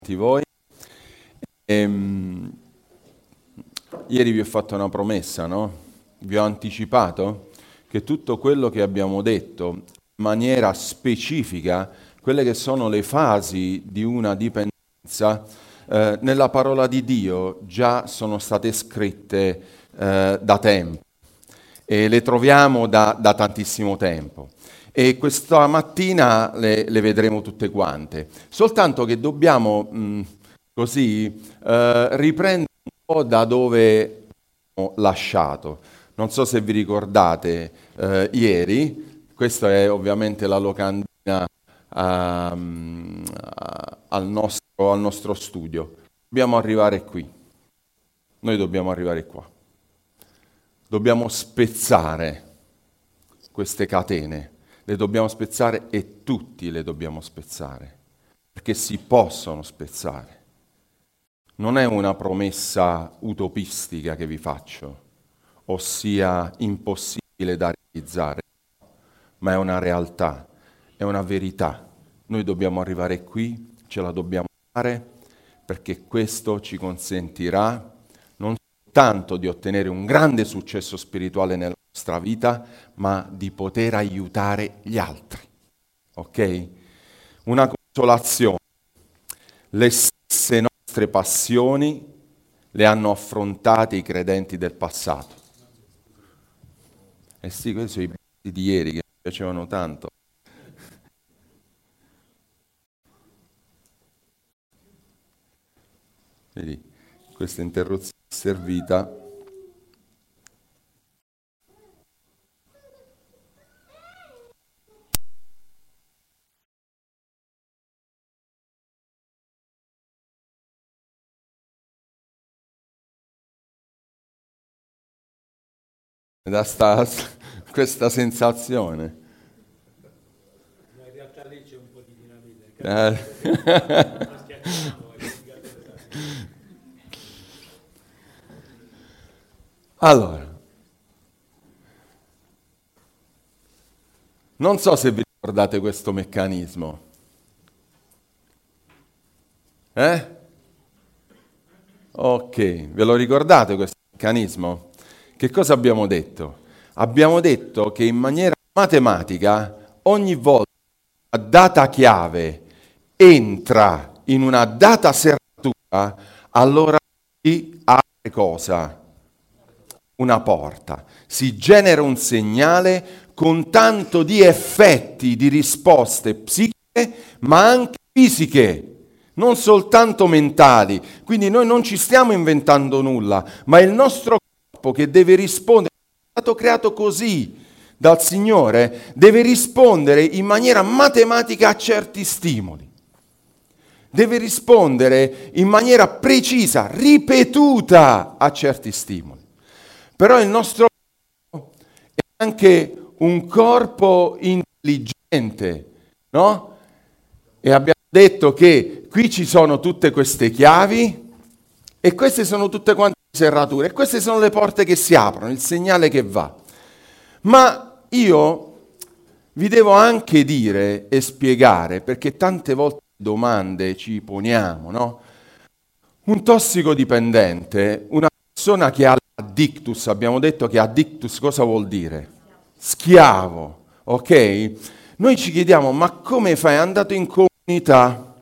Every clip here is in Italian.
tutti voi. Ieri vi ho fatto una promessa, no? Vi ho anticipato che tutto quello che abbiamo detto in maniera specifica, quelle che sono le fasi di una dipendenza, nella parola di Dio già sono state scritte da tempo e le troviamo da tantissimo tempo. E questa mattina le vedremo tutte quante. Soltanto che dobbiamo riprendere un po' da dove abbiamo lasciato. Non so se vi ricordate ieri, questa è ovviamente la locandina al nostro studio. Dobbiamo arrivare qui. Noi dobbiamo arrivare qua. Dobbiamo spezzare queste catene. Le dobbiamo spezzare e tutti le dobbiamo spezzare, perché si possono spezzare. Non è una promessa utopistica che vi faccio, ossia impossibile da realizzare, ma è una realtà, è una verità. Noi dobbiamo arrivare qui, ce la dobbiamo fare, perché questo ci consentirà non soltanto di ottenere un grande successo spirituale nella nostra vita, ma di poter aiutare gli altri. Ok? Una consolazione. Le stesse nostre passioni le hanno affrontate i credenti del passato. Eh sì, questi sono i bassi di ieri che mi piacevano tanto. Vedi, questa interruzione è servita. Da questa sensazione. Ma in realtà lì c'è un po' di dinamite. Allora, non so se vi ricordate questo meccanismo. Ok, ve lo ricordate questo meccanismo? Che cosa abbiamo detto? Abbiamo detto che in maniera matematica ogni volta che una data chiave entra in una data serratura, allora si apre cosa? Una porta. Si genera un segnale con tanto di effetti, di risposte psichiche, ma anche fisiche. Non soltanto mentali. Quindi noi non ci stiamo inventando nulla, ma il nostro corpo che deve rispondere, è stato creato così dal Signore, deve rispondere in maniera matematica a certi stimoli. Deve rispondere in maniera precisa, ripetuta a certi stimoli. Però il nostro corpo è anche un corpo intelligente, no? E abbiamo detto che qui ci sono tutte queste chiavi e queste sono tutte quante le serrature e queste sono le porte che si aprono, il segnale che va. Ma io vi devo anche dire e spiegare, perché tante volte domande ci poniamo, no? Un tossicodipendente, una persona che ha l'addictus, abbiamo detto che addictus cosa vuol dire? Schiavo, ok? Noi ci chiediamo, ma come fai? È andato in comunità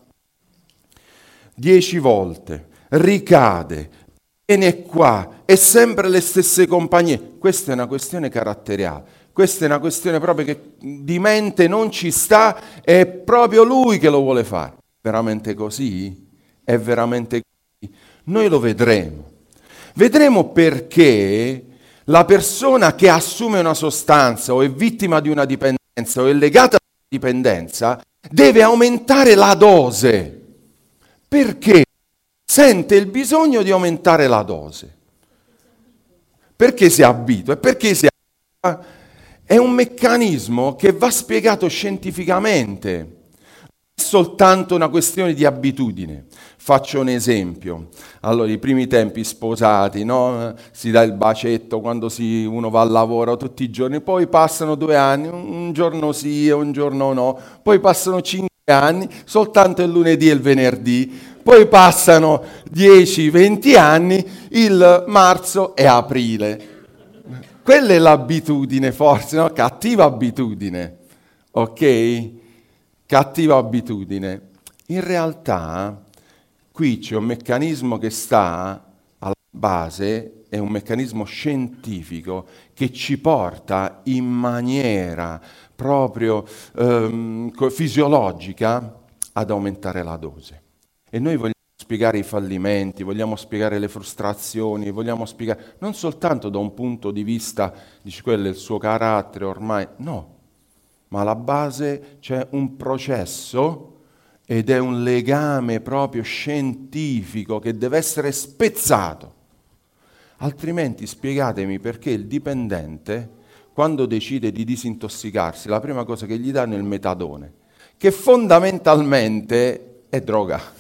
10 volte, ricade, viene qua, è sempre le stesse compagnie. Questa è una questione caratteriale, questa è una questione proprio che di mente non ci sta, è proprio lui che lo vuole fare. Veramente così? È veramente così? Noi lo vedremo. Vedremo perché la persona che assume una sostanza o è vittima di una dipendenza o è legata alla dipendenza deve aumentare la dose. Perché? Sente il bisogno di aumentare la dose. Perché si abitua? Perché si abitua? È un meccanismo che va spiegato scientificamente. Non è soltanto una questione di abitudine. Faccio un esempio. Allora, i primi tempi sposati, no? Si dà il bacetto quando uno va al lavoro tutti i giorni, poi passano 2 anni, un giorno sì e un giorno no, poi passano 5 anni, soltanto il lunedì e il venerdì, Poi passano 10-20 anni, il marzo e aprile. Quella è l'abitudine forse, no? Cattiva abitudine, ok? Cattiva abitudine. In realtà qui c'è un meccanismo che sta alla base, è un meccanismo scientifico che ci porta in maniera proprio fisiologica ad aumentare la dose. E noi vogliamo spiegare i fallimenti, vogliamo spiegare le frustrazioni, vogliamo spiegare non soltanto da un punto di vista, dici quello è il suo carattere ormai, no, ma alla base c'è un processo ed è un legame proprio scientifico che deve essere spezzato. Altrimenti spiegatemi perché il dipendente, quando decide di disintossicarsi, la prima cosa che gli danno è il metadone, che fondamentalmente è droga.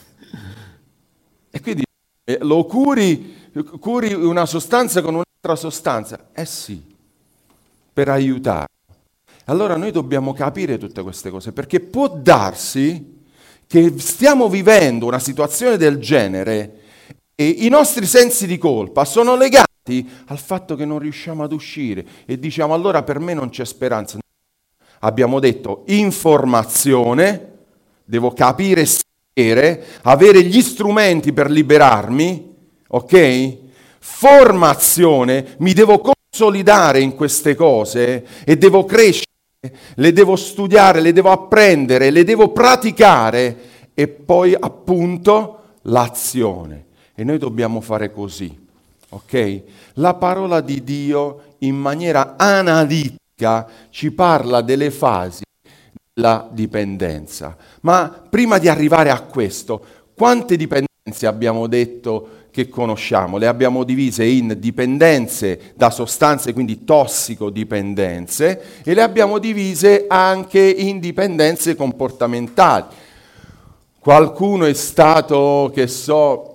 E quindi lo curi una sostanza con un'altra sostanza? Eh sì, per aiutare. Allora noi dobbiamo capire tutte queste cose, perché può darsi che stiamo vivendo una situazione del genere e i nostri sensi di colpa sono legati al fatto che non riusciamo ad uscire e diciamo allora per me non c'è speranza. Abbiamo detto informazione, devo capire, avere gli strumenti per liberarmi, ok? Formazione, mi devo consolidare in queste cose e devo crescere, le devo studiare, le devo apprendere, le devo praticare e poi appunto l'azione. E noi dobbiamo fare così, ok? La parola di Dio in maniera analitica ci parla delle fasi della dipendenza. Ma prima di arrivare a questo, quante dipendenze abbiamo detto che conosciamo? Le abbiamo divise in dipendenze da sostanze, quindi tossicodipendenze, e le abbiamo divise anche in dipendenze comportamentali. Qualcuno è stato, che so,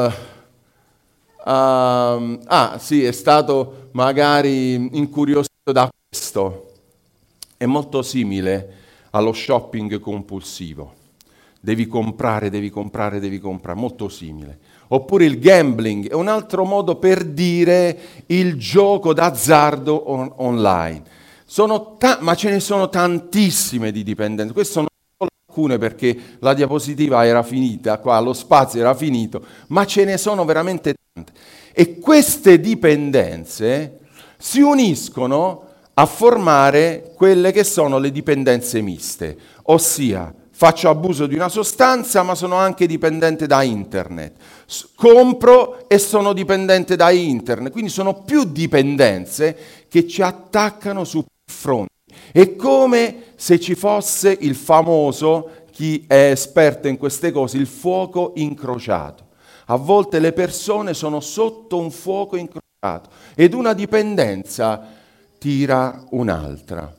è stato magari incuriosito da questo. È molto simile allo shopping compulsivo. Devi comprare, molto simile. Oppure il gambling è un altro modo per dire il gioco d'azzardo online. Ma ce ne sono tantissime di dipendenze. Queste sono solo alcune perché la diapositiva era finita, qua lo spazio era finito, ma ce ne sono veramente tante. E queste dipendenze si uniscono a formare quelle che sono le dipendenze miste, ossia faccio abuso di una sostanza ma sono anche dipendente da internet, compro e sono dipendente da internet, quindi sono più dipendenze che ci attaccano su più fronti. È come se ci fosse il famoso, chi è esperto in queste cose, il fuoco incrociato. A volte le persone sono sotto un fuoco incrociato ed una dipendenza tira un'altra.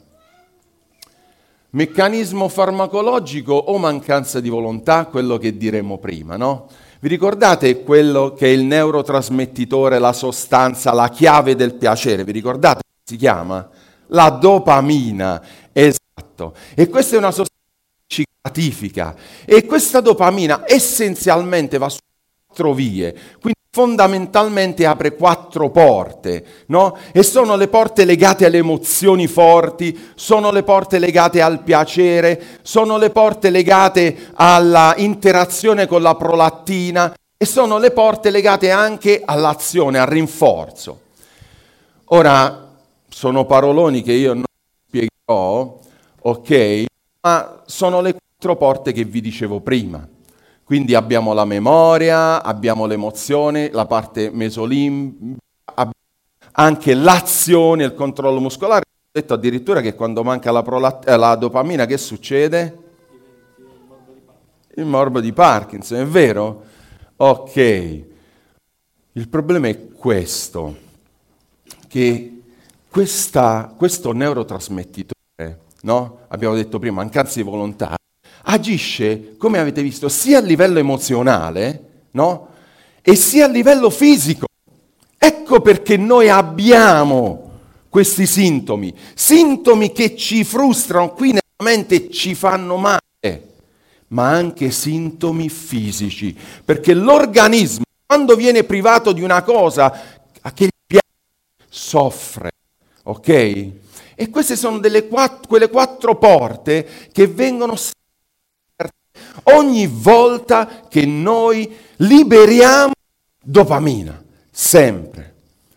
Meccanismo farmacologico o mancanza di volontà, quello che diremo prima, no? Vi ricordate quello che è il neurotrasmettitore, la sostanza, la chiave del piacere? Vi ricordate come si chiama? La dopamina, esatto. E questa è una sostanza che ci gratifica. E questa dopamina essenzialmente va su 4 vie, quindi fondamentalmente apre 4 porte, no? E sono le porte legate alle emozioni forti, sono le porte legate al piacere, sono le porte legate alla interazione con la prolattina e sono le porte legate anche all'azione, al rinforzo. Ora, sono paroloni che io non spiegherò, ok? Ma sono le 4 porte che vi dicevo prima. Quindi abbiamo la memoria, abbiamo l'emozione, la parte mesolimbica, anche l'azione, il controllo muscolare. Ho detto addirittura che quando manca la dopamina che succede? Il morbo di Parkinson, è vero? Ok. Il problema è questo, che questo neurotrasmettitore, no? Abbiamo detto prima, mancanza di volontà, agisce, come avete visto, sia a livello emozionale, no? E sia a livello fisico. Ecco perché noi abbiamo questi sintomi che ci frustrano qui nella mente e ci fanno male. ma anche sintomi fisici, perché l'organismo, quando viene privato di una cosa che gli piace, soffre, ok? E queste sono quelle 4 porte che vengono aperte ogni volta che noi liberiamo dopamina, sempre.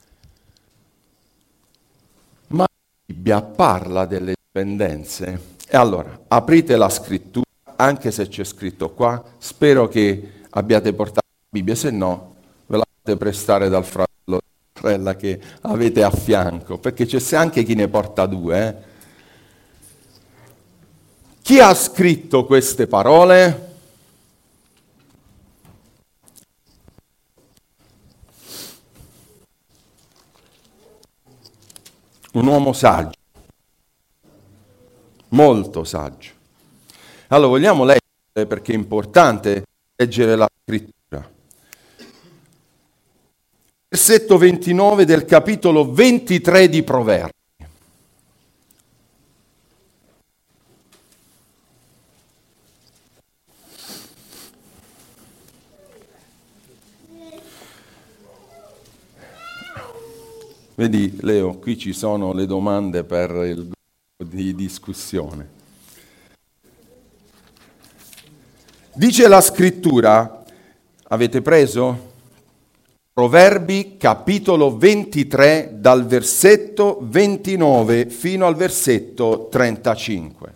Ma la Bibbia parla delle dipendenze. E allora, aprite la scrittura, anche se c'è scritto qua, spero che abbiate portato la Bibbia, se no ve la potete prestare dal fratello o dalla sorella che avete a fianco, perché c'è anche chi ne porta 2. Chi ha scritto queste parole? Un uomo saggio, molto saggio. Allora, vogliamo leggere, perché è importante leggere la scrittura. Versetto 29 del capitolo 23 di Proverbi. Vedi, Leo, qui ci sono le domande per il gruppo di discussione. Dice la scrittura, avete preso? Proverbi capitolo 23 dal versetto 29 fino al versetto 35.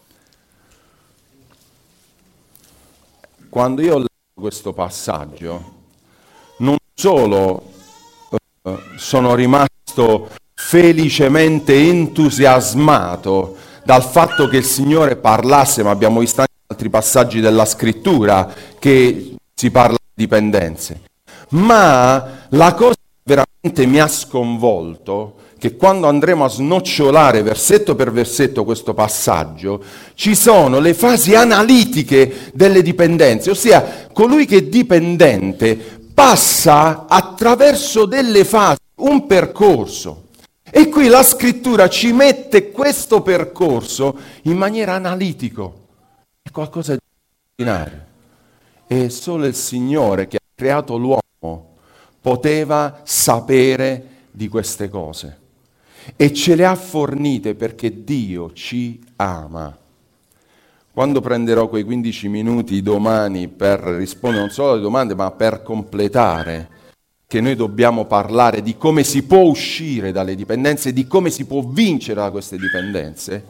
Quando io leggo questo passaggio, non solo sono rimasto felicemente entusiasmato dal fatto che il Signore parlasse, ma abbiamo visto anche altri passaggi della scrittura che si parla di dipendenze, ma la cosa che veramente mi ha sconvolto, che quando andremo a snocciolare versetto per versetto questo passaggio, ci sono le fasi analitiche delle dipendenze, ossia colui che è dipendente passa attraverso delle fasi, un percorso. E qui la scrittura ci mette questo percorso in maniera analitico. È qualcosa di straordinario. E solo il Signore che ha creato l'uomo poteva sapere di queste cose. E ce le ha fornite perché Dio ci ama. Quando prenderò quei 15 minuti domani per rispondere non solo alle domande, ma per completare, che noi dobbiamo parlare di come si può uscire dalle dipendenze, di come si può vincere da queste dipendenze,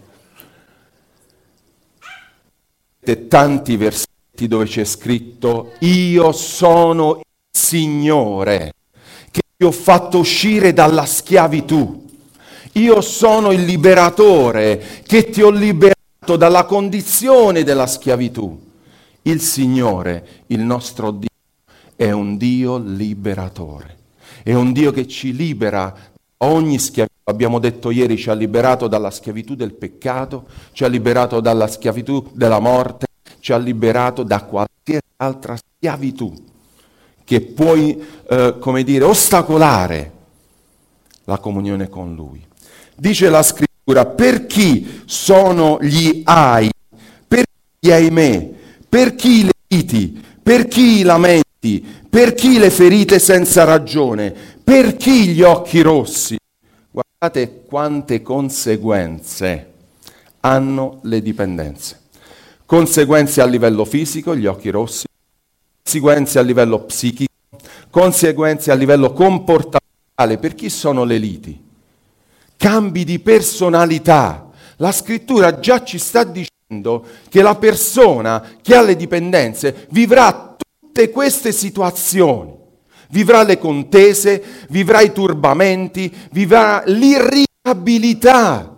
tanti versetti dove c'è scritto: io sono il Signore che ti ho fatto uscire dalla schiavitù, io sono il liberatore che ti ho liberato dalla condizione della schiavitù. Il Signore, il nostro Dio, è un Dio liberatore, è un Dio che ci libera da ogni schiavitù. Abbiamo detto ieri, ci ha liberato dalla schiavitù del peccato, ci ha liberato dalla schiavitù della morte, ci ha liberato da qualsiasi altra schiavitù che puoi, ostacolare la comunione con Lui. Dice la scrittura: per chi sono gli ai, per chi gli ahimè, per chi le liti, per chi i lamenti, per chi le ferite senza ragione, per chi gli occhi rossi. Guardate quante conseguenze hanno le dipendenze. Conseguenze a livello fisico, gli occhi rossi, conseguenze a livello psichico, conseguenze a livello comportamentale, per chi sono le liti. Cambi di personalità. La scrittura già ci sta dicendo che la persona che ha le dipendenze vivrà tutte queste situazioni. Vivrà le contese, vivrà i turbamenti, vivrà l'irritabilità.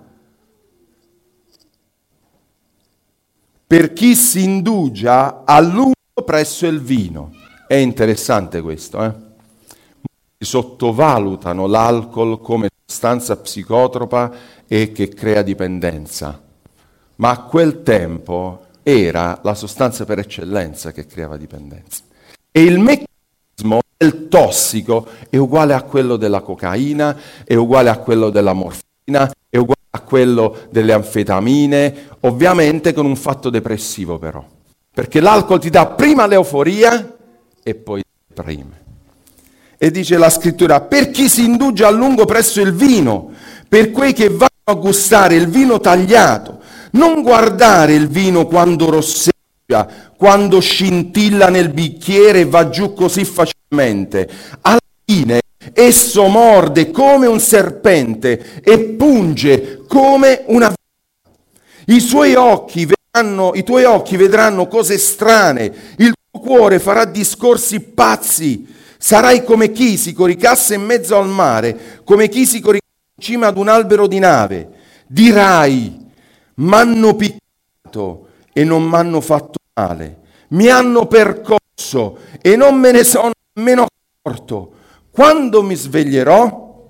Per chi si indugia a lungo presso il vino. È interessante questo, sottovalutano l'alcol come sostanza psicotropa e che crea dipendenza, ma a quel tempo era la sostanza per eccellenza che creava dipendenza. E il meccanismo del tossico è uguale a quello della cocaina, è uguale a quello della morfina, è uguale a quello delle anfetamine, ovviamente con un fatto depressivo però. perché l'alcol ti dà prima l'euforia e poi deprime. E dice la scrittura, per chi si indugia a lungo presso il vino, per quei che vanno a gustare il vino tagliato, non guardare il vino quando rosseggia, quando scintilla nel bicchiere e va giù così facilmente. Alla fine esso morde come un serpente e punge come una vipera. I tuoi occhi vedranno cose strane, il tuo cuore farà discorsi pazzi. Sarai come chi si coricasse in mezzo al mare, come chi si coricasse in cima ad un albero di nave. Dirai, m'hanno piccato e non m'hanno fatto male, mi hanno percosso e non me ne sono nemmeno accorto. Quando mi sveglierò,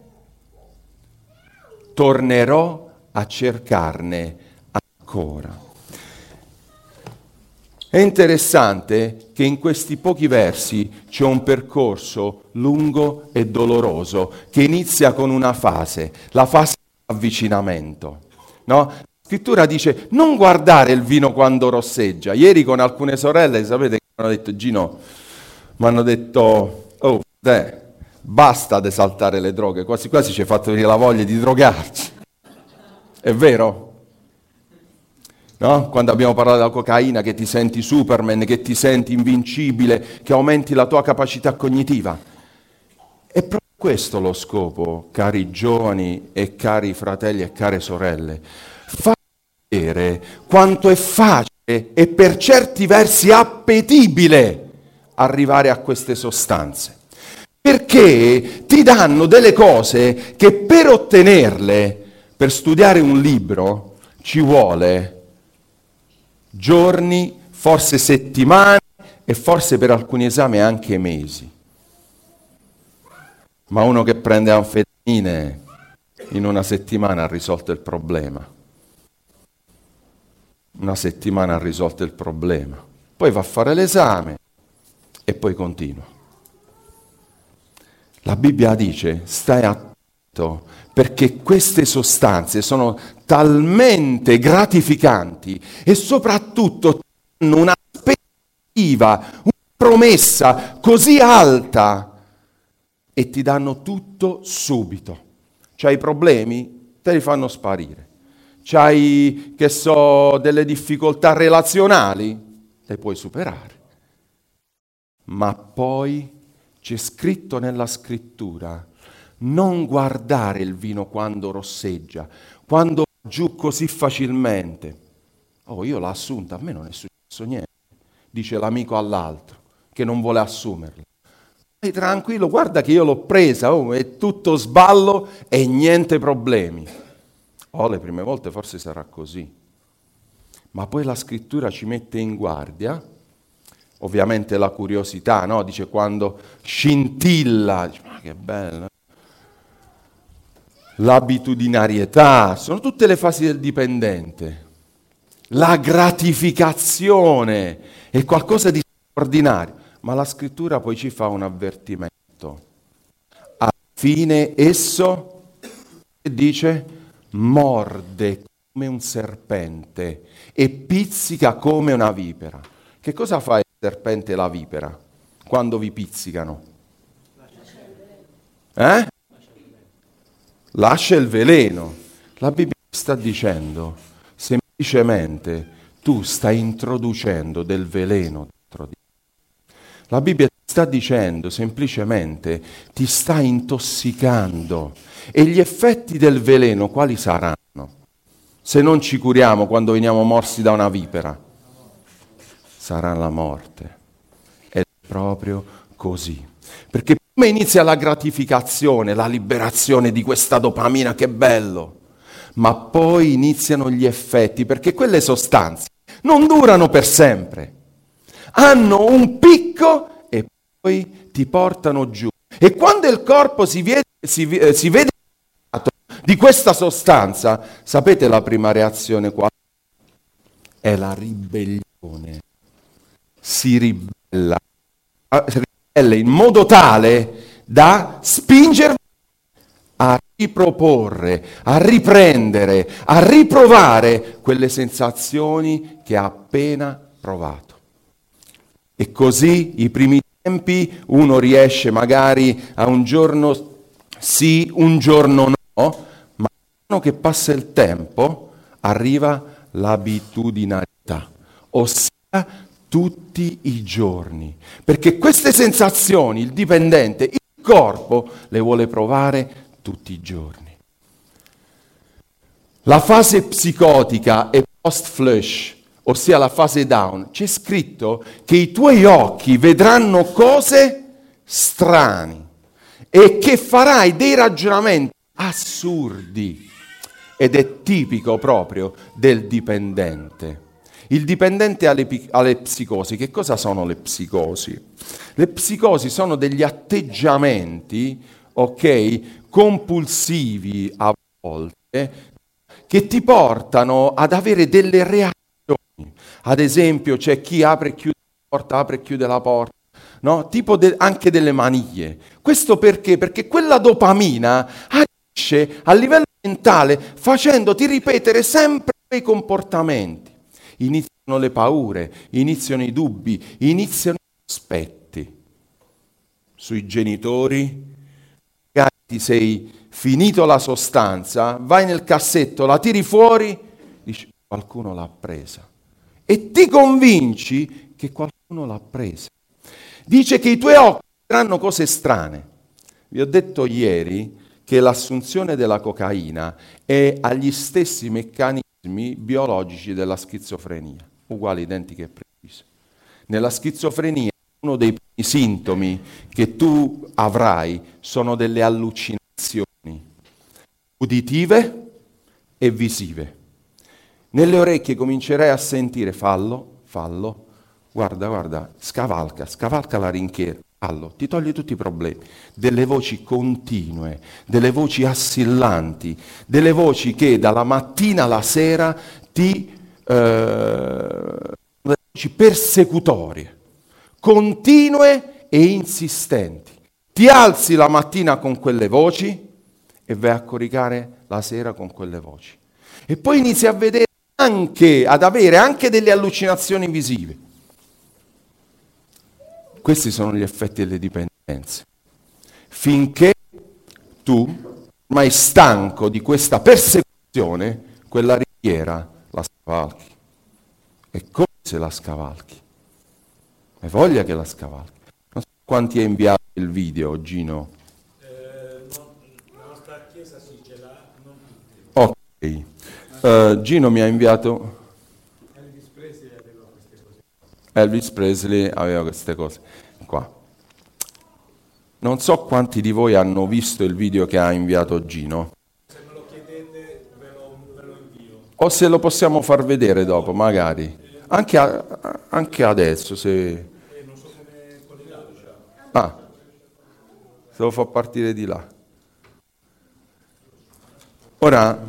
tornerò a cercarne ancora. È interessante che in questi pochi versi c'è un percorso lungo e doloroso che inizia con una fase, la fase dell'avvicinamento. No? La scrittura dice non guardare il vino quando rosseggia. Ieri con alcune sorelle, sapete che mi hanno detto, Gino, mi hanno detto, oh, basta ad esaltare le droghe, quasi quasi ci hai fatto venire la voglia di drogarci. È vero? No? Quando abbiamo parlato della cocaina, che ti senti Superman, che ti senti invincibile, che aumenti la tua capacità cognitiva. È proprio questo lo scopo, cari giovani e cari fratelli e care sorelle. Far vedere quanto è facile e per certi versi appetibile arrivare a queste sostanze. Perché ti danno delle cose che per ottenerle, per studiare un libro, ci vuole giorni, forse settimane e forse per alcuni esami anche mesi. Ma uno che prende anfetamine in una settimana ha risolto il problema. Una settimana ha risolto il problema. Poi va a fare l'esame e poi continua. La Bibbia dice, stai attento, perché queste sostanze sono talmente gratificanti e soprattutto hanno una aspettativa, una promessa così alta e ti danno tutto subito. C'hai problemi? Te li fanno sparire. C'hai, che so, delle difficoltà relazionali? Le puoi superare. Ma poi c'è scritto nella scrittura, non guardare il vino quando rosseggia, quando va giù così facilmente. Oh, io l'ho assunta, a me non è successo niente, dice l'amico all'altro, che non vuole assumerla. Stai tranquillo, guarda che io l'ho presa, è tutto sballo e niente problemi. Oh, le prime volte forse sarà così. Ma poi la scrittura ci mette in guardia, ovviamente la curiosità, no? Dice quando scintilla, dice, ma che bello. L'abitudinarietà, sono tutte le fasi del dipendente. La gratificazione è qualcosa di straordinario, ma la scrittura poi ci fa un avvertimento. Alla fine esso, dice, morde come un serpente e pizzica come una vipera. Che cosa fa il serpente e la vipera quando vi pizzicano? Lascia il veleno. La Bibbia sta dicendo semplicemente tu stai introducendo del veleno dentro di te. La Bibbia sta dicendo semplicemente ti sta intossicando. E gli effetti del veleno quali saranno? Se non ci curiamo quando veniamo morsi da una vipera, sarà la morte. È proprio così. Perché prima inizia la gratificazione, la liberazione di questa dopamina, che bello, ma poi iniziano gli effetti, perché quelle sostanze non durano per sempre, hanno un picco e poi ti portano giù. E quando il corpo si vede di questa sostanza, sapete la prima reazione qual è? È la ribellione. Si ribella in modo tale da spingervi a riproporre, a riprendere, a riprovare quelle sensazioni che ha appena provato. E così i primi tempi uno riesce magari a un giorno sì, un giorno no, ma mano che passa il tempo arriva l'abitudinarietà, ossia tutti i giorni. Perché queste sensazioni il dipendente, il corpo, le vuole provare tutti i giorni. La fase psicotica è post-flush, ossia la fase down. C'è scritto che i tuoi occhi vedranno cose strane e che farai dei ragionamenti assurdi. Ed è tipico proprio del dipendente. Il dipendente ha le psicosi. Che cosa sono le psicosi? Le psicosi sono degli atteggiamenti, ok, compulsivi a volte, che ti portano ad avere delle reazioni. Ad esempio, c'è chi apre e chiude la porta, no? Tipo anche delle manie. Questo perché? Perché quella dopamina agisce a livello mentale facendoti ripetere sempre quei comportamenti. Iniziano le paure, iniziano i dubbi, iniziano i sospetti sui genitori. Magari ti sei finito la sostanza, vai nel cassetto, la tiri fuori, dici qualcuno l'ha presa e ti convinci che qualcuno l'ha presa. Dice che i tuoi occhi vedranno cose strane. Vi ho detto ieri che l'assunzione della cocaina è agli stessi meccanismi biologici della schizofrenia, uguali, identiche e precise. Nella schizofrenia uno dei primi sintomi che tu avrai sono delle allucinazioni uditive e visive. Nelle orecchie comincerai a sentire fallo, guarda, scavalca la rinchiera, fallo, ti toglie tutti i problemi. Delle voci continue, delle voci assillanti, delle voci che dalla mattina alla sera delle voci persecutorie, continue e insistenti. Ti alzi la mattina con quelle voci e vai a coricare la sera con quelle voci. E poi inizi a vedere ad avere anche delle allucinazioni visive. Questi sono gli effetti delle dipendenze. Finché tu, ormai stanco di questa persecuzione, quella ringhiera la scavalchi. È come se la scavalchi. Hai voglia che la scavalchi. Non so quanti hai inviato il video, Gino. La nostra chiesa sì ce l'ha, non tutti. Ok. Gino mi ha inviato... Elvis Presley aveva queste cose. Qua. Non so quanti di voi hanno visto il video che ha inviato Gino. Se me lo chiedete ve lo invio. O se lo possiamo far vedere dopo, magari. Anche adesso, se... Non so come collegato. Se lo fa partire di là. Ora,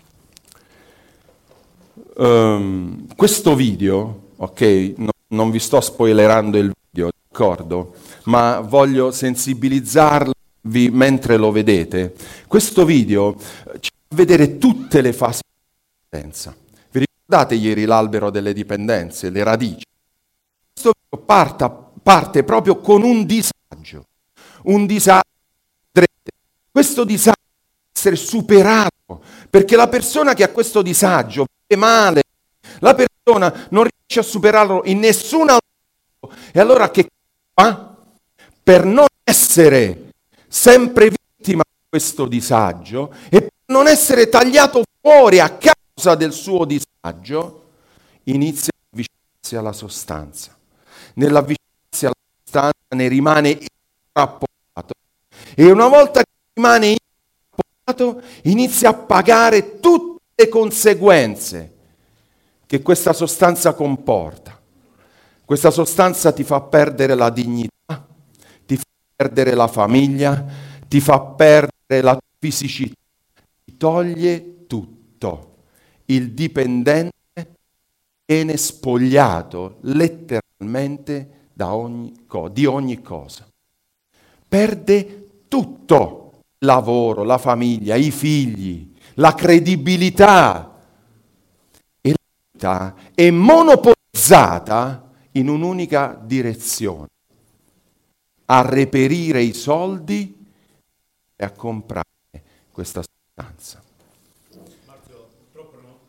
questo video, ok, non vi sto spoilerando il video, d'accordo? Ma voglio sensibilizzarvi mentre lo vedete. Questo video ci fa vedere tutte le fasi della dipendenza. Vi ricordate ieri l'albero delle dipendenze, le radici? Questo video parte proprio con un disagio dretto. Questo disagio deve essere superato, perché la persona che ha questo disagio vive male, la persona non riesce a superarlo in nessun altro modo. E allora che fa? Per non essere sempre vittima di questo disagio e per non essere tagliato fuori a causa del suo disagio, inizia a avvicinarsi alla sostanza. Nell'avvicinarsi alla sostanza ne rimane intrappolato e una volta che rimane intrappolato inizia a pagare tutte le conseguenze che questa sostanza comporta. Questa sostanza ti fa perdere la dignità, ti fa perdere la famiglia, ti fa perdere la fisicità, ti toglie tutto. Il dipendente viene spogliato letteralmente di ogni cosa. Perde tutto, il lavoro, la famiglia, i figli, la credibilità. E la vita è monopolizzata in un'unica direzione, a reperire i soldi e a comprare questa sostanza. Marzio, purtroppo no.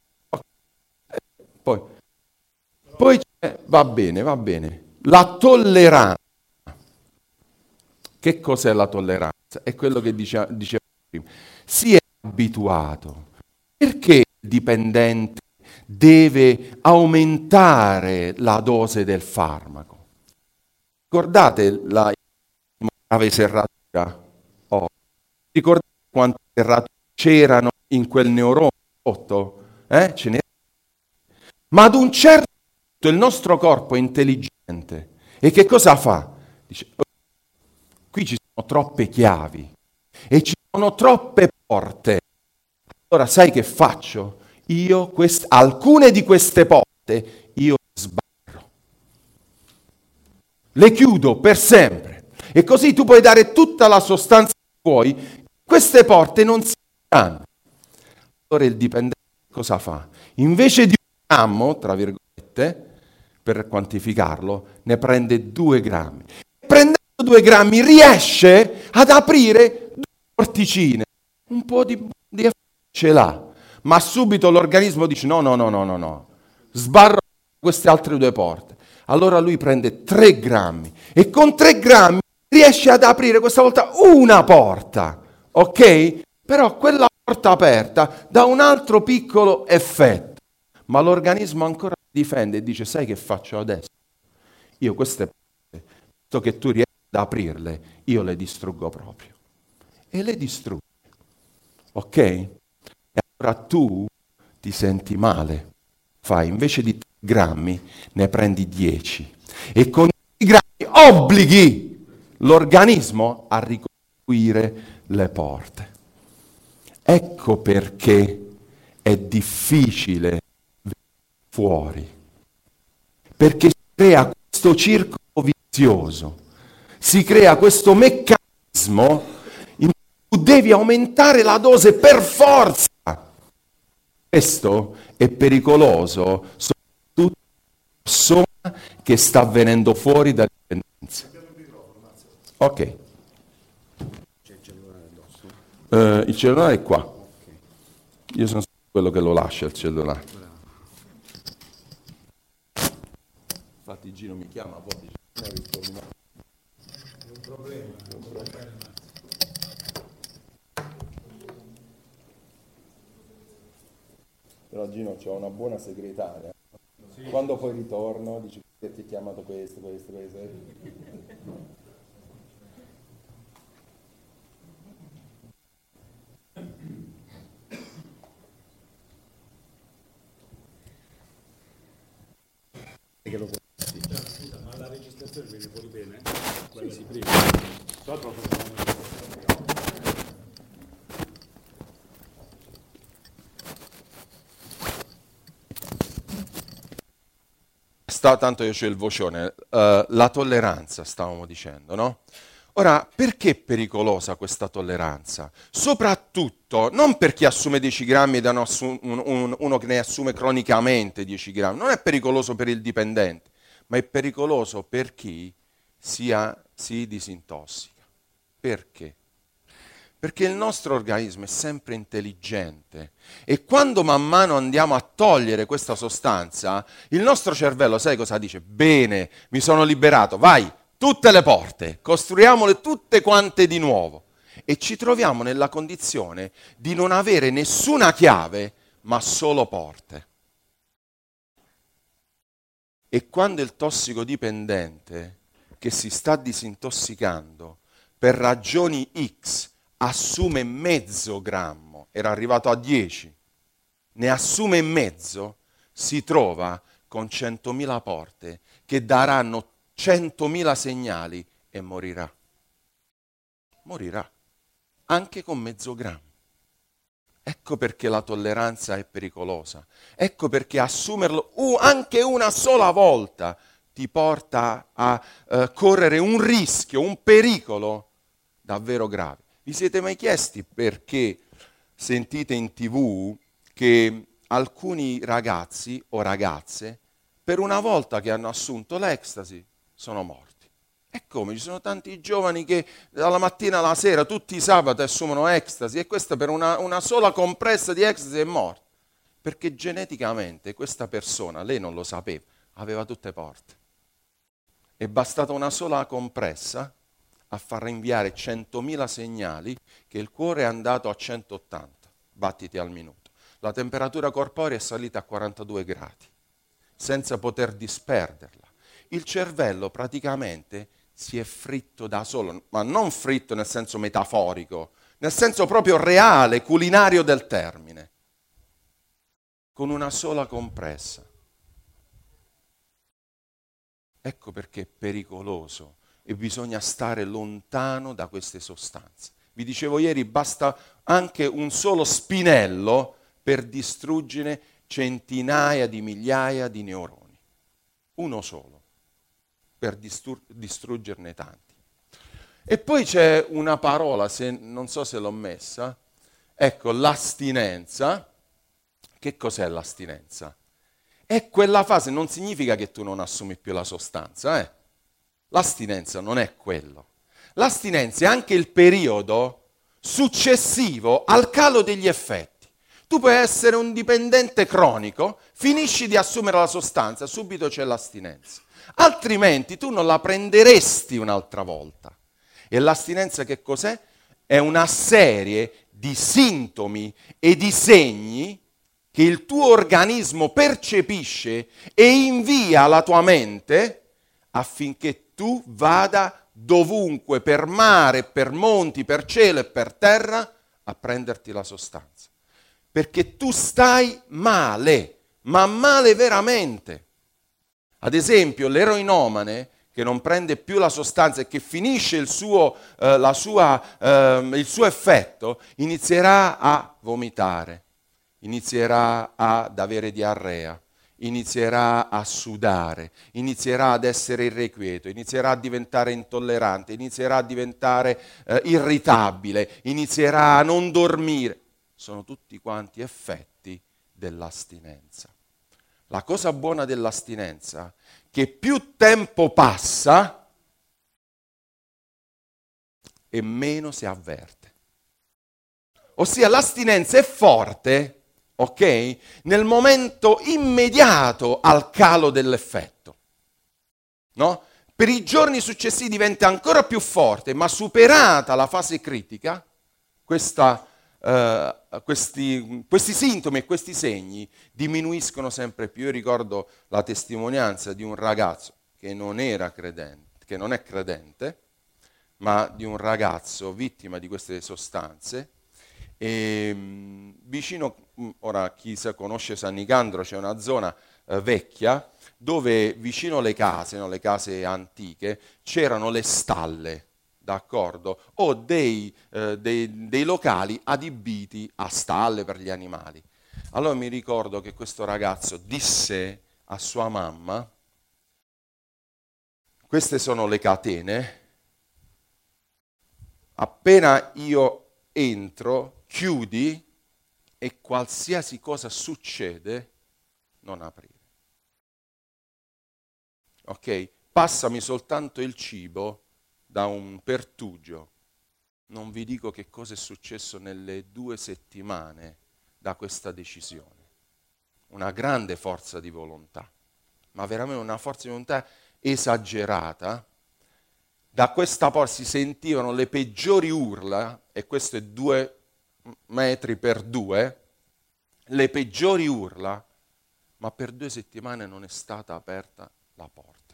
Poi c'è, va bene, la tolleranza. Che cos'è la tolleranza? È quello che dicevo prima. Si è abituato. Perché il dipendente deve aumentare la dose del farmaco? Ricordate la grave serratura? Oh. Ricordate quante serrature c'erano in quel neurone rotto? Ce n'era. Ma ad un certo punto il nostro corpo è intelligente. E che cosa fa? Dice, qui ci sono troppe chiavi e ci sono troppe porte. Allora sai che faccio? Io alcune di queste porte io sbarro. Le chiudo per sempre. E così tu puoi dare tutta la sostanza che vuoi. Queste porte non si apriranno. Allora il dipendente cosa fa? Invece di 1 grammo, tra virgolette, per quantificarlo, ne prende 2 grammi. Prendendo 2 grammi riesce ad aprire 2 porticine. Un po' di ce l'ha. Ma subito l'organismo dice no, sbarro queste altre 2 porte. Allora lui prende 3 grammi e con 3 grammi riesce ad aprire questa volta una porta, ok? Però quella porta aperta dà un altro piccolo effetto, ma l'organismo ancora difende e dice sai che faccio adesso? Io queste porte, visto che tu riesci ad aprirle, io le distruggo proprio. E le distruggo, ok? E allora tu ti senti male, fai invece di 3 grammi ne prendi 10 e con 10 grammi obblighi l'organismo a ricostruire le porte. Ecco perché è difficile fuori, perché si crea questo circolo vizioso, si crea questo meccanismo in cui tu devi aumentare la dose per forza. Questo è pericoloso, soprattutto per una persona che sta venendo fuori dalle dipendenze. Ok. C'è il cellulare addosso? Il cellulare è qua. Io sono quello che lo lascia il cellulare. Infatti Gino mi chiama, poi dice, non rispondi mai. È un problema. Però Gino c'ha una buona segretaria. Sì. Quando poi ritorno dice che ti ha chiamato questo. Che lo Scusa, ma la registrazione viene fuori bene? Quella di prima. Tanto io c'ho il vocione, la tolleranza stavamo dicendo, no? Ora, perché è pericolosa questa tolleranza? Soprattutto non per chi assume 10 grammi ed uno che ne assume cronicamente 10 grammi, non è pericoloso per il dipendente, ma è pericoloso per chi si disintossica. Perché? Perché il nostro organismo è sempre intelligente e quando man mano andiamo a togliere questa sostanza, il nostro cervello, sai cosa dice? Bene, mi sono liberato, vai, tutte le porte, costruiamole tutte quante di nuovo. E ci troviamo nella condizione di non avere nessuna chiave, ma solo porte. E quando il tossicodipendente che si sta disintossicando per ragioni X assume mezzo grammo, era arrivato a 10, ne assume mezzo, si trova con 100.000 porte che daranno 100.000 segnali e morirà. Morirà, anche con mezzo grammo. Ecco perché la tolleranza è pericolosa. Ecco perché assumerlo anche una sola volta ti porta a correre un rischio, un pericolo davvero grave. Vi siete mai chiesti perché sentite in TV che alcuni ragazzi o ragazze per una volta che hanno assunto l'ecstasy, sono morti. E come? Ci sono tanti giovani che dalla mattina alla sera, tutti i sabati, assumono ecstasy e questa per una sola compressa di ecstasy è morta. Perché geneticamente questa persona, lei non lo sapeva, aveva tutte porte. È bastata una sola compressa a far inviare 100.000 segnali che il cuore è andato a 180 battiti al minuto. La temperatura corporea è salita a 42 gradi, senza poter disperderla. Il cervello praticamente si è fritto da solo, ma non fritto nel senso metaforico, nel senso proprio reale, culinario del termine, con una sola compressa. Ecco perché è pericoloso e bisogna stare lontano da queste sostanze. Vi dicevo ieri, basta anche un solo spinello per distruggere centinaia di migliaia di neuroni. Uno solo, per distruggerne tanti. E poi c'è una parola, non so se l'ho messa, ecco, l'astinenza. Che cos'è l'astinenza? È quella fase, non significa che tu non assumi più la sostanza, L'astinenza non è quello. L'astinenza è anche il periodo successivo al calo degli effetti. Tu puoi essere un dipendente cronico, finisci di assumere la sostanza, subito c'è l'astinenza. Altrimenti tu non la prenderesti un'altra volta. E l'astinenza che cos'è? È una serie di sintomi e di segni che il tuo organismo percepisce e invia alla tua mente affinché tu vada dovunque, per mare, per monti, per cielo e per terra, a prenderti la sostanza. Perché tu stai male, ma male veramente. Ad esempio, l'eroinomane che non prende più la sostanza e che finisce il suo effetto, inizierà a vomitare, inizierà ad avere diarrea, inizierà a sudare, inizierà ad essere irrequieto, inizierà a diventare intollerante, inizierà a diventare irritabile, inizierà a non dormire. Sono tutti quanti effetti dell'astinenza. La cosa buona dell'astinenza è che più tempo passa e meno si avverte. Ossia l'astinenza è forte, ok? Nel momento immediato al calo dell'effetto, no? Per i giorni successivi diventa ancora più forte, ma superata la fase critica, questi sintomi e questi segni diminuiscono sempre più. Io ricordo la testimonianza di un ragazzo che non era credente, che non è credente, ma di un ragazzo vittima di queste sostanze. E vicino, ora chi conosce San Nicandro, c'è una zona vecchia dove vicino alle case, no, le case antiche, c'erano le stalle, d'accordo? O dei locali adibiti a stalle per gli animali. Allora mi ricordo che questo ragazzo disse a sua mamma: queste sono le catene, appena io entro, chiudi e qualsiasi cosa succede, non aprire. Ok? Passami soltanto il cibo da un pertugio. Non vi dico che cosa è successo nelle 2 settimane da questa decisione. Una grande forza di volontà, ma veramente una forza di volontà esagerata. Da questa porta si sentivano le peggiori urla, e questo è 2 metri per 2, le peggiori urla, ma per 2 settimane non è stata aperta la porta.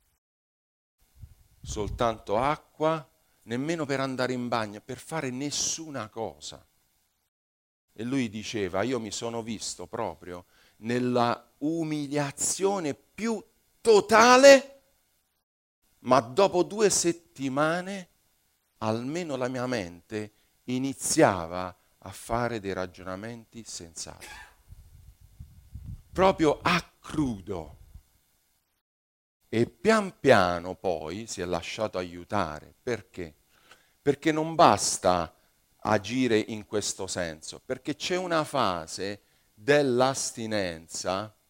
Soltanto acqua, nemmeno per andare in bagno, per fare nessuna cosa. E lui diceva: io mi sono visto proprio nella umiliazione più totale, ma dopo 2 settimane almeno la mia mente iniziava a fare dei ragionamenti sensati. Proprio a crudo. E pian piano poi si è lasciato aiutare. Perché? Perché non basta agire in questo senso, perché c'è una fase dell'astinenza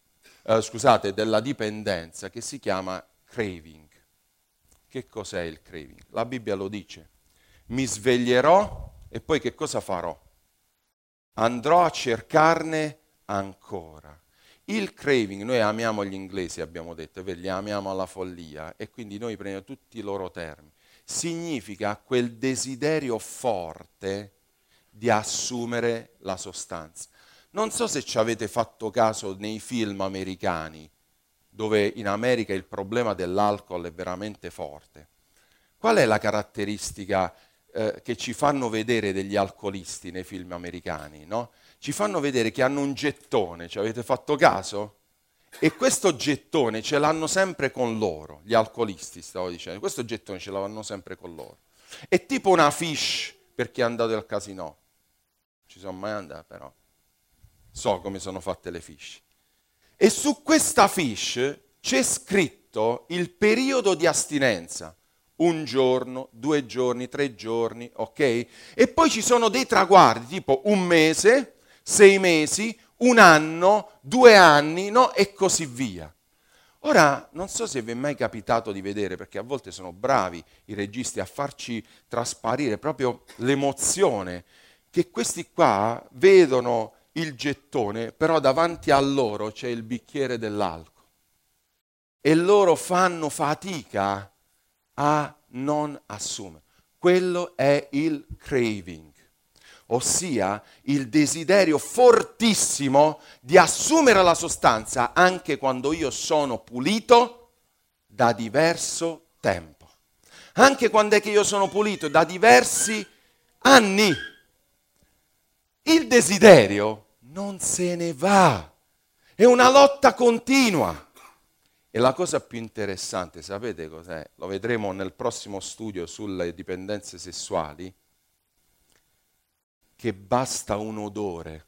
della dipendenza che si chiama craving. Che cos'è il craving? La Bibbia lo dice. Mi sveglierò e poi che cosa farò? Andrò a cercarne ancora. Il craving, noi amiamo gli inglesi, abbiamo detto, li amiamo alla follia e quindi noi prendiamo tutti i loro termini. Significa quel desiderio forte di assumere la sostanza. Non so se ci avete fatto caso nei film americani, dove in America il problema dell'alcol è veramente forte. Qual è la caratteristica che ci fanno vedere degli alcolisti nei film americani, no? Ci fanno vedere che hanno un gettone, ci avete fatto caso? E questo gettone ce l'hanno sempre con loro, gli alcolisti stavo dicendo, questo gettone ce l'hanno sempre con loro. È tipo una fiche per chi è andato al casino. Ci sono mai andato però. So come sono fatte le fiche. E su questa fiche c'è scritto il periodo di astinenza. 1 giorno, 2 giorni, 3 giorni, ok? E poi ci sono dei traguardi, tipo 1 mese, 6 mesi, 1 anno, 2 anni, no? E così via. Ora, non so se vi è mai capitato di vedere, perché a volte sono bravi i registi a farci trasparire proprio l'emozione, che questi qua vedono il gettone, però davanti a loro c'è il bicchiere dell'alcol. E loro fanno fatica a non assumere. Quello è il craving, ossia il desiderio fortissimo di assumere la sostanza anche quando io sono pulito da diverso tempo. Anche quando è che io sono pulito da diversi anni. Il desiderio non se ne va. È una lotta continua. E la cosa più interessante, sapete cos'è? Lo vedremo nel prossimo studio sulle dipendenze sessuali, che basta un odore,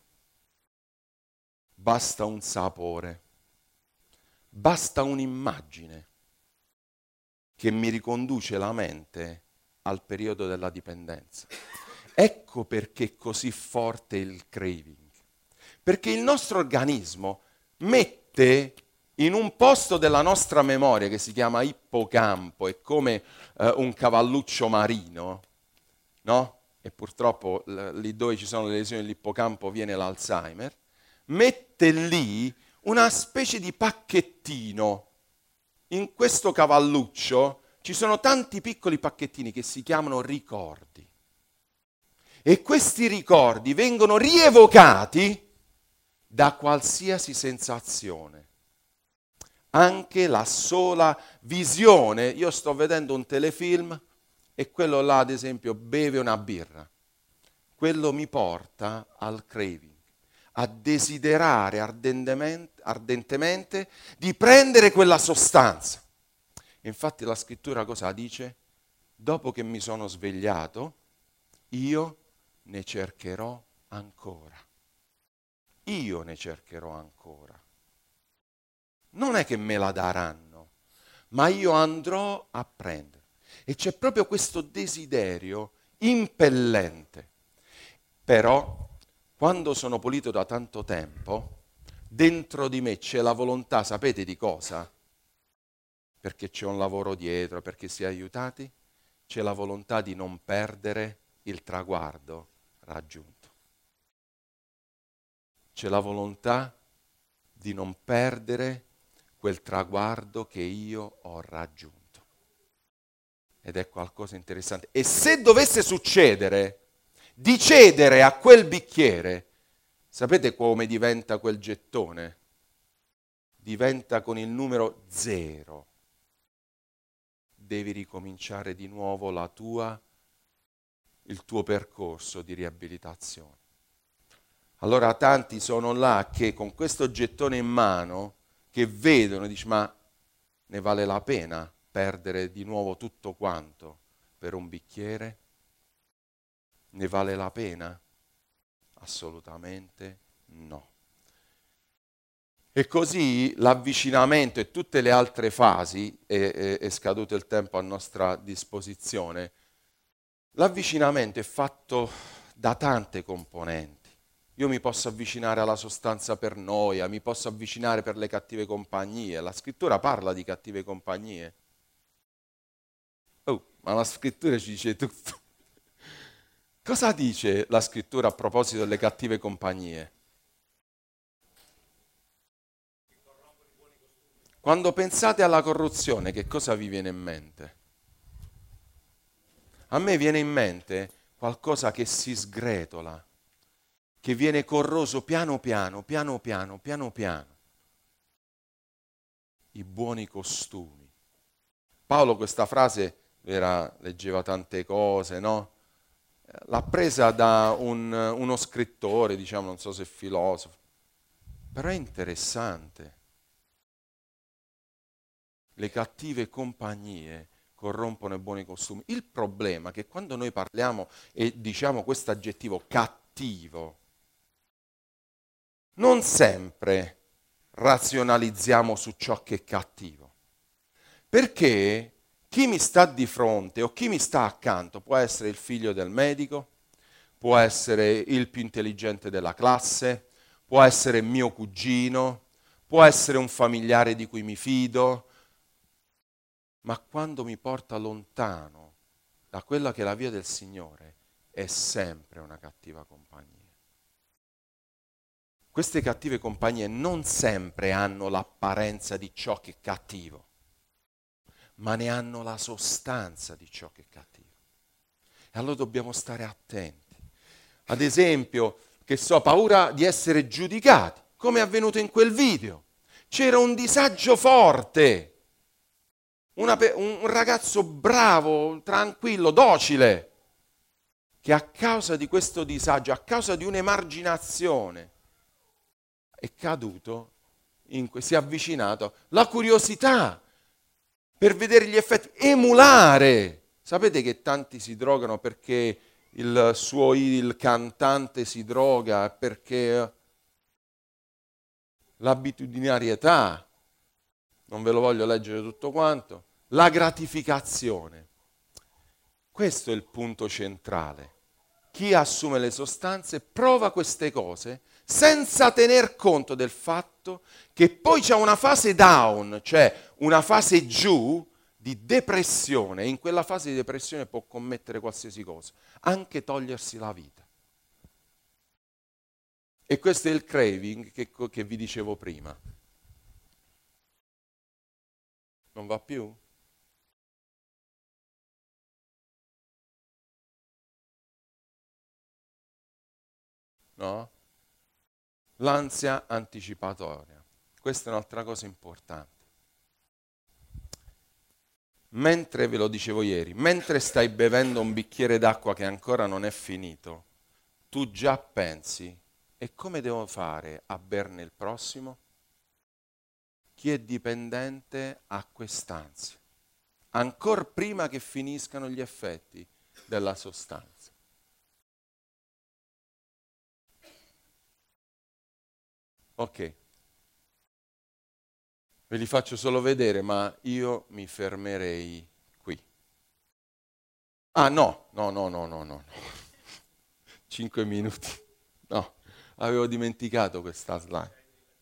basta un sapore, basta un'immagine che mi riconduce la mente al periodo della dipendenza. Ecco perché è così forte il craving. Perché il nostro organismo mette in un posto della nostra memoria che si chiama ippocampo, è come un cavalluccio marino, no? E purtroppo lì dove ci sono le lesioni dell'ippocampo viene l'Alzheimer, mette lì una specie di pacchettino. In questo cavalluccio ci sono tanti piccoli pacchettini che si chiamano ricordi. E questi ricordi vengono rievocati da qualsiasi sensazione. Anche la sola visione, io sto vedendo un telefilm e quello là ad esempio beve una birra, quello mi porta al craving, a desiderare ardentemente di prendere quella sostanza. Infatti la scrittura cosa dice? Dopo che mi sono svegliato, io ne cercherò ancora. Io ne cercherò ancora. Non è che me la daranno, ma io andrò a prendere. E c'è proprio questo desiderio impellente. Però, quando sono pulito da tanto tempo, dentro di me c'è la volontà, sapete di cosa? Perché c'è un lavoro dietro, perché si è aiutati, c'è la volontà di non perdere il traguardo raggiunto. C'è la volontà di non perdere quel traguardo che io ho raggiunto. Ed è qualcosa interessante. E se dovesse succedere di cedere a quel bicchiere, sapete come diventa quel gettone? Diventa con il numero 0. Devi ricominciare di nuovo il tuo percorso di riabilitazione. Allora tanti sono là che con questo gettone in mano, che vedono e dici ma ne vale la pena perdere di nuovo tutto quanto per un bicchiere? Ne vale la pena? Assolutamente no. E così l'avvicinamento e tutte le altre fasi, è scaduto il tempo a nostra disposizione, l'avvicinamento è fatto da tante componenti. io mi posso avvicinare alla sostanza per noia, mi posso avvicinare per le cattive compagnie. La scrittura parla di cattive compagnie. Oh, ma la scrittura ci dice tutto. Cosa dice la scrittura a proposito delle cattive compagnie? Quando pensate alla corruzione, che cosa vi viene in mente? A me viene in mente qualcosa che si sgretola, che viene corroso piano piano, piano piano, piano piano. I buoni costumi. Paolo questa frase leggeva tante cose, no? L'ha presa da uno scrittore, diciamo, non so se filosofo, però è interessante. Le cattive compagnie corrompono i buoni costumi. Il problema è che quando noi parliamo e diciamo questo aggettivo cattivo, non sempre razionalizziamo su ciò che è cattivo. Perché chi mi sta di fronte o chi mi sta accanto può essere il figlio del medico, può essere il più intelligente della classe, può essere mio cugino, può essere un familiare di cui mi fido, ma quando mi porta lontano da quella che è la via del Signore è sempre una cattiva compagnia. Queste cattive compagnie non sempre hanno l'apparenza di ciò che è cattivo, ma ne hanno la sostanza di ciò che è cattivo. E allora dobbiamo stare attenti. Ad esempio, che so, paura di essere giudicati, come è avvenuto in quel video. C'era un disagio forte, un ragazzo bravo, tranquillo, docile, che a causa di questo disagio, a causa di un'emarginazione, è caduto, si è avvicinato, la curiosità per vedere gli effetti, emulare. Sapete che tanti si drogano perché il cantante si droga, perché l'abitudinarietà, non ve lo voglio leggere tutto quanto, la gratificazione. Questo è il punto centrale. Chi assume le sostanze prova queste cose senza tener conto del fatto che poi c'è una fase down, cioè una fase giù di depressione. In quella fase di depressione può commettere qualsiasi cosa, anche togliersi la vita. E questo è il craving che vi dicevo prima. Non va più? No? L'ansia anticipatoria. Questa è un'altra cosa importante. Mentre, ve lo dicevo ieri, mentre stai bevendo un bicchiere d'acqua che ancora non è finito, tu già pensi, e come devo fare a berne il prossimo? Chi è dipendente ha quest'ansia, ancora prima che finiscano gli effetti della sostanza. Ok, ve li faccio solo vedere, ma io mi fermerei qui. Ah no, no. 5 minuti. No, avevo dimenticato questa slide.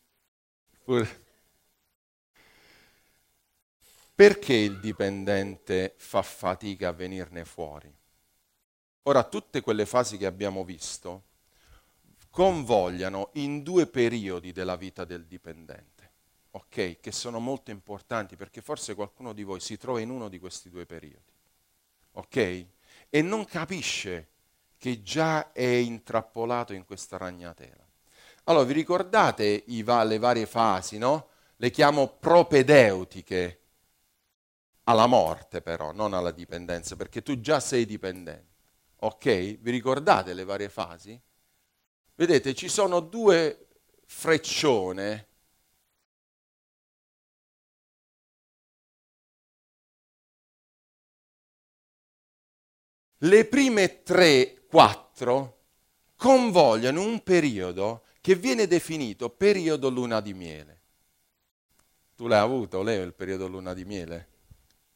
Perché il dipendente fa fatica a venirne fuori? Ora, tutte quelle fasi che abbiamo visto convogliano in 2 periodi della vita del dipendente, ok? Che sono molto importanti perché forse qualcuno di voi si trova in uno di questi 2 periodi, ok? E non capisce che già è intrappolato in questa ragnatela. Allora, vi ricordate le varie fasi, no? Le chiamo propedeutiche, alla morte però, non alla dipendenza, perché tu già sei dipendente, ok? Vi ricordate le varie fasi? Vedete, ci sono 2 freccione. Le prime 3, 4 convogliano un periodo che viene definito periodo luna di miele. Tu l'hai avuto, Leo, il periodo luna di miele?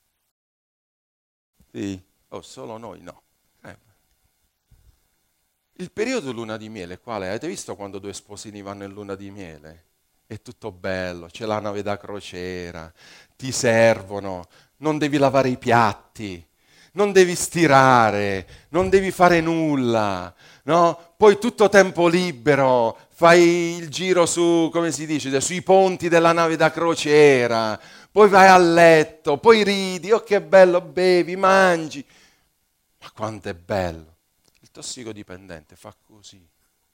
Sì? Oh, solo noi no. Il periodo luna di miele quale? Avete visto quando due sposini vanno in luna di miele? È tutto bello, c'è la nave da crociera, ti servono, non devi lavare i piatti, non devi stirare, non devi fare nulla, no? Poi tutto tempo libero, fai il giro su, come si dice, sui ponti della nave da crociera, poi vai a letto, poi ridi, oh che bello, bevi, mangi. Ma quanto è bello! Il tossicodipendente fa così.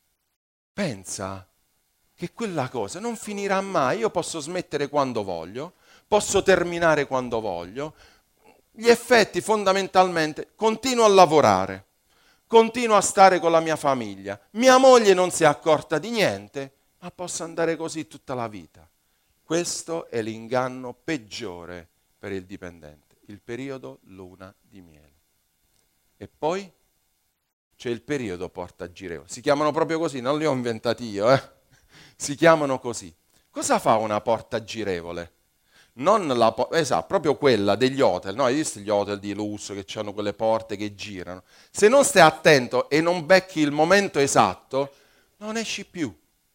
Pensa che quella cosa non finirà mai. Io posso smettere quando voglio, posso terminare quando voglio. Gli effetti fondamentalmente, continuo a lavorare, continuo a stare con la mia famiglia. Mia moglie non si è accorta di niente, ma posso andare così tutta la vita. Questo è l'inganno peggiore per il dipendente, il periodo luna di miele. E poi c'è il periodo porta girevole. Si chiamano proprio così, non li ho inventati io, Si chiamano così. Cosa fa una porta girevole? Non la esatto, proprio quella degli hotel, no? Hai visto gli hotel di lusso che hanno quelle porte che girano? Se non stai attento e non becchi il momento esatto, non esci più.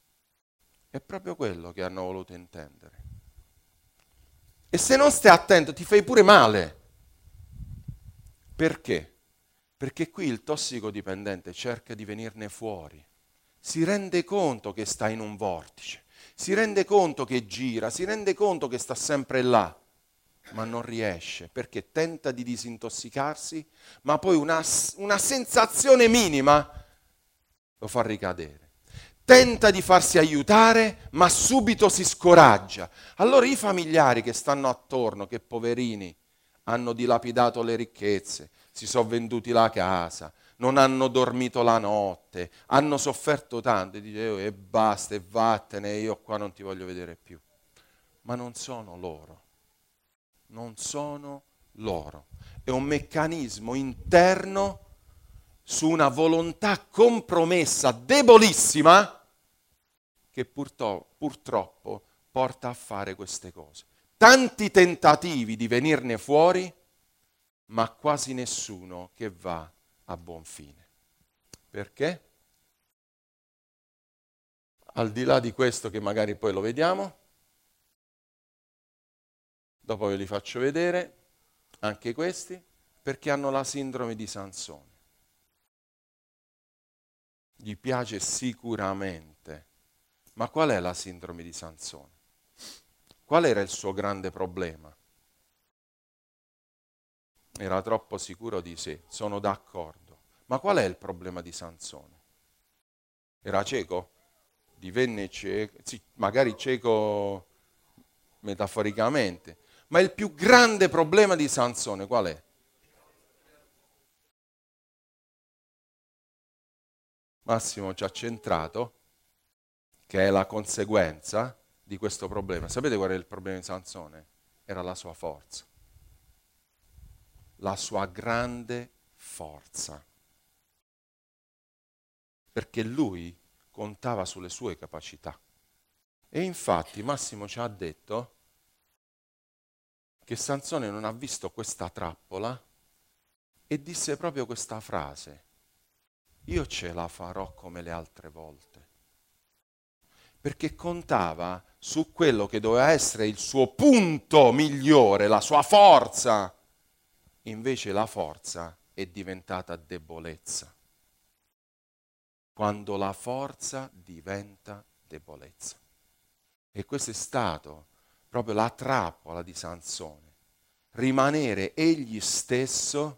È proprio quello che hanno voluto intendere. E se non stai attento ti fai pure male. Perché? Perché qui il tossicodipendente cerca di venirne fuori, si rende conto che sta in un vortice, si rende conto che gira, si rende conto che sta sempre là, ma non riesce perché tenta di disintossicarsi, ma poi una sensazione minima lo fa ricadere. Tenta di farsi aiutare, ma subito si scoraggia. Allora i familiari che stanno attorno, che poverini, hanno dilapidato le ricchezze, si sono venduti la casa, non hanno dormito la notte, hanno sofferto tanto, e dice e basta e vattene, io qua non ti voglio vedere più. Ma non sono loro, non sono loro. È un meccanismo interno su una volontà compromessa, debolissima, che purtroppo porta a fare queste cose. Tanti tentativi di venirne fuori, ma quasi nessuno che va a buon fine. Perché? Al di là di questo, che magari poi lo vediamo, dopo ve li faccio vedere, anche questi, perché hanno la sindrome di Sansone. Gli piace sicuramente. Ma qual è la sindrome di Sansone? Qual era il suo grande problema? Era troppo sicuro di sé, sono d'accordo. Ma qual è il problema di Sansone? Era cieco? Divenne cieco, sì, magari cieco metaforicamente, ma il più grande problema di Sansone qual è? Massimo ci ha centrato, che è la conseguenza di questo problema. Sapete qual è il problema di Sansone? Era la sua forza, la sua grande forza, perché lui contava sulle sue capacità. E infatti Massimo ci ha detto che Sansone non ha visto questa trappola e disse proprio questa frase: io ce la farò come le altre volte. Perché contava su quello che doveva essere il suo punto migliore, la sua forza. Invece la forza è diventata debolezza. Quando la forza diventa debolezza. E questo è stato proprio la trappola di Sansone. Rimanere egli stesso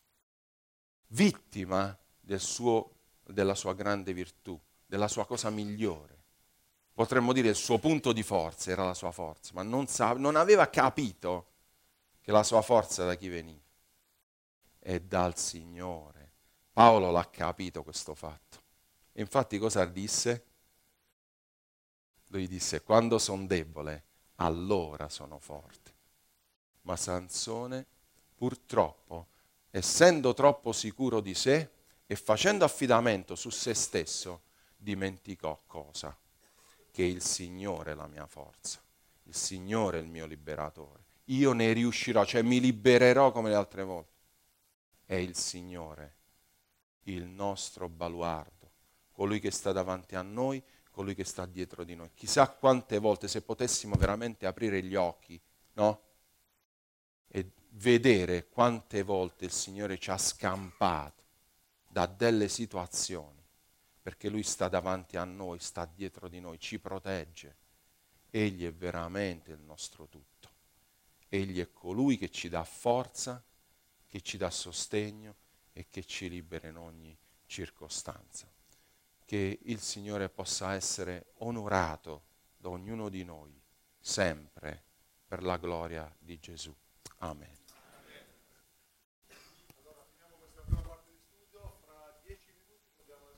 vittima della sua grande virtù, della sua cosa migliore. Potremmo dire il suo punto di forza era la sua forza, ma non aveva capito che la sua forza da chi veniva? È dal Signore. Paolo l'ha capito questo fatto. E infatti cosa disse? Lui disse: quando sono debole, allora sono forte. Ma Sansone, purtroppo, essendo troppo sicuro di sé e facendo affidamento su se stesso, dimenticò cosa? Che il Signore è la mia forza, il Signore è il mio liberatore. Io ne riuscirò, cioè mi libererò come le altre volte. È il Signore il nostro baluardo, colui che sta davanti a noi, colui che sta dietro di noi. Chissà quante volte, se potessimo veramente aprire gli occhi, no? E vedere quante volte il Signore ci ha scampato da delle situazioni, perché Lui sta davanti a noi, sta dietro di noi, ci protegge. Egli è veramente il nostro tutto. Egli è colui che ci dà forza, che ci dà sostegno e che ci libera in ogni circostanza. Che il Signore possa essere onorato da ognuno di noi, sempre, per la gloria di Gesù. Amen.